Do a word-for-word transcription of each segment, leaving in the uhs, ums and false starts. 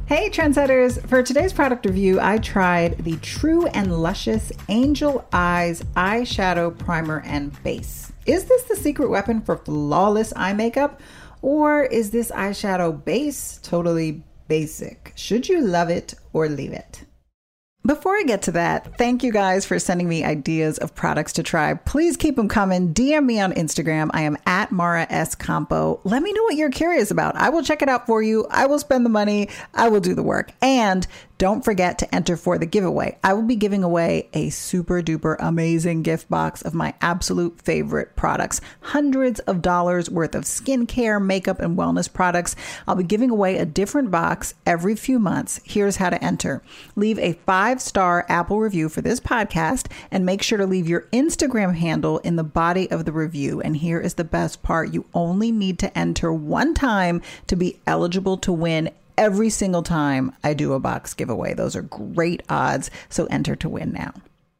Hey trendsetters, for today's product review, I tried the True and Luscious Angel Eyes Eyeshadow Primer and Base. Is this the secret weapon for flawless eye makeup? Or is this eyeshadow base totally basic? Should you love it or leave it? Before I get to that, thank you guys for sending me ideas of products to try. Please keep them coming. D M me on Instagram. I am at Mara S. Campo. Let me know what you're curious about. I will check it out for you. I will spend the money. I will do the work. And don't forget to enter for the giveaway. I will be giving away a super duper amazing gift box of my absolute favorite products. Hundreds of dollars worth of skincare, makeup, and wellness products. I'll be giving away a different box every few months. Here's how to enter. Leave a five-star Apple review for this podcast and make sure to leave your Instagram handle in the body of the review. And here is the best part. You only need to enter one time to be eligible to win every single time I do a box giveaway. Those are great odds, so enter to win now.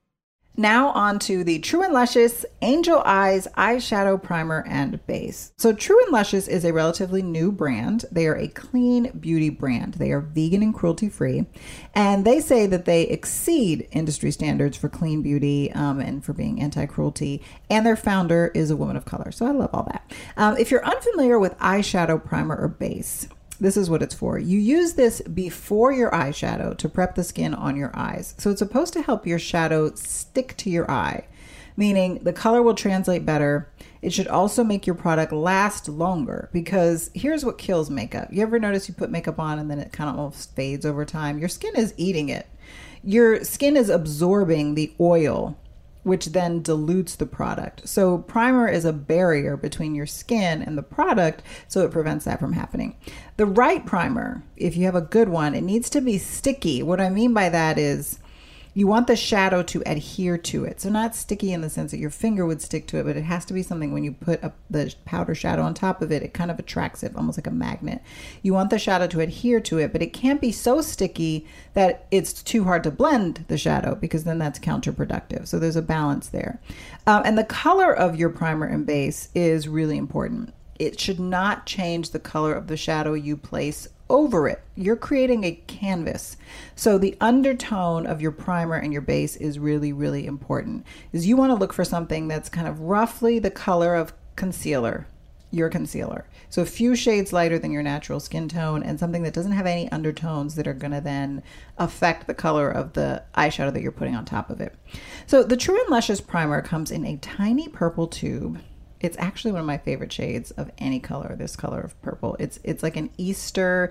Now on to the True and Luscious Angel Eyes Eyeshadow Primer and Base. So True and Luscious is a relatively new brand. They are a clean beauty brand. They are vegan and cruelty-free. And they say that they exceed industry standards for clean beauty um, and for being anti-cruelty. And their founder is a woman of color. So I love all that. Um, if you're unfamiliar with eyeshadow primer or base, this is what it's for. You use this before your eyeshadow to prep the skin on your eyes. So it's supposed to help your shadow stick to your eye, meaning the color will translate better. It should also make your product last longer, because here's what kills makeup. You ever notice you put makeup on and then it kind of almost fades over time? Your skin is eating it. Your skin is absorbing the oil, which then dilutes the product. So primer is a barrier between your skin and the product, so it prevents that from happening. The right primer, if you have a good one, it needs to be sticky. What I mean by that is you want the shadow to adhere to it. So not sticky in the sense that your finger would stick to it, but it has to be something when you put a, the powder shadow on top of it, it kind of attracts it, almost like a magnet. You want the shadow to adhere to it, but it can't be so sticky that it's too hard to blend the shadow, because then that's counterproductive. So there's a balance there. Um, and the color of your primer and base is really important. It should not change the color of the shadow you place over it. You're creating a canvas. So the undertone of your primer and your base is really, really important. Is you want to look for something that's kind of roughly the color of concealer, your concealer. So a few shades lighter than your natural skin tone, and something that doesn't have any undertones that are going to then affect the color of the eyeshadow that you're putting on top of it. So the True and Luscious primer comes in a tiny purple tube. It's actually one of my favorite shades of any color, this color of purple. It's it's like an Easter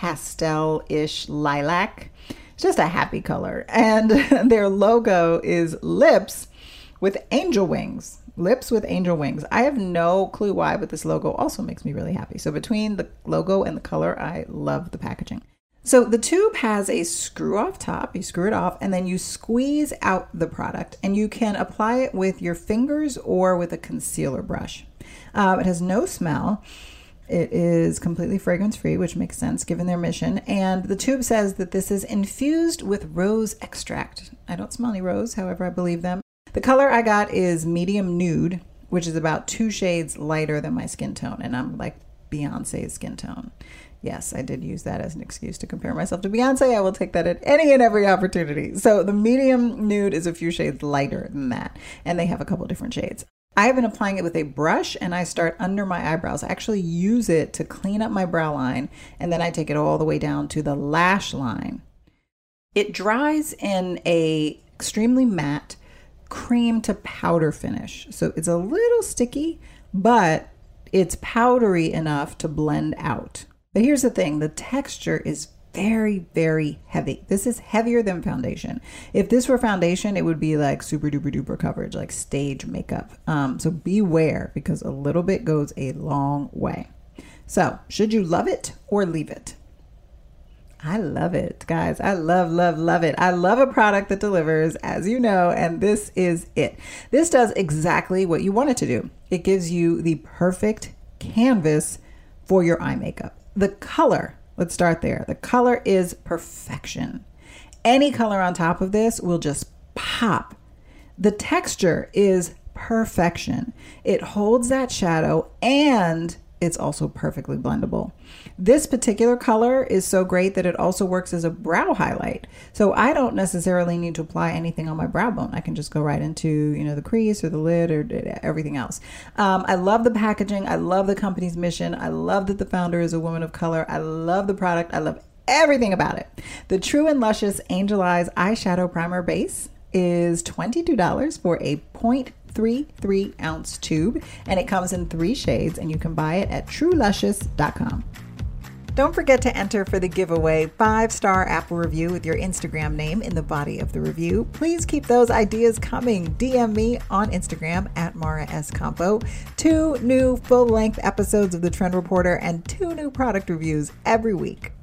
pastel-ish lilac. It's just a happy color. And their logo is lips with angel wings. Lips with angel wings. I have no clue why, but this logo also makes me really happy. So between the logo and the color, I love the packaging. So the tube has a screw off top. You screw it off and then you squeeze out the product, and you can apply it with your fingers or with a concealer brush. Um, it has no smell. It is completely fragrance free, which makes sense given their mission. And the tube says that this is infused with rose extract. I don't smell any rose, however, I believe them. The color I got is medium nude, which is about two shades lighter than my skin tone. And I'm like Beyonce's skin tone. Yes, I did use that as an excuse to compare myself to Beyonce. I will take that at any and every opportunity. So the medium nude is a few shades lighter than that, and they have a couple different shades. I have been applying it with a brush, and I start under my eyebrows. I actually use it to clean up my brow line, and then I take it all the way down to the lash line. It dries in a extremely matte cream to powder finish. So it's a little sticky, but it's powdery enough to blend out. But here's the thing, the texture is very, very heavy. This is heavier than foundation. If this were foundation, it would be like super duper duper coverage, like stage makeup. Um, so beware, because a little bit goes a long way. So should you love it or leave it? I love it, guys. I love, love, love it. I love a product that delivers, as you know, and this is it. This does exactly what you want it to do. It gives you the perfect canvas for your eye makeup. The color, let's start there. The color is perfection. Any color on top of this will just pop. The texture is perfection. It holds that shadow, and it's also perfectly blendable. This particular color is so great that it also works as a brow highlight. So I don't necessarily need to apply anything on my brow bone. I can just go right into, you know, the crease or the lid or everything else. Um, I love the packaging. I love the company's mission. I love that the founder is a woman of color. I love the product. I love everything about it. The True and Luscious Angel Eyes Eyeshadow Primer Base is twenty-two dollars for a zero point three three ounce tube, and it comes in three shades, and you can buy it at true luscious dot com. Don't forget to enter for the giveaway five-star Apple review with your Instagram name in the body of the review. Please keep those ideas coming. D M me on Instagram at Mara S. Campo. Two new full-length episodes of The Trend Reporter and two new product reviews every week.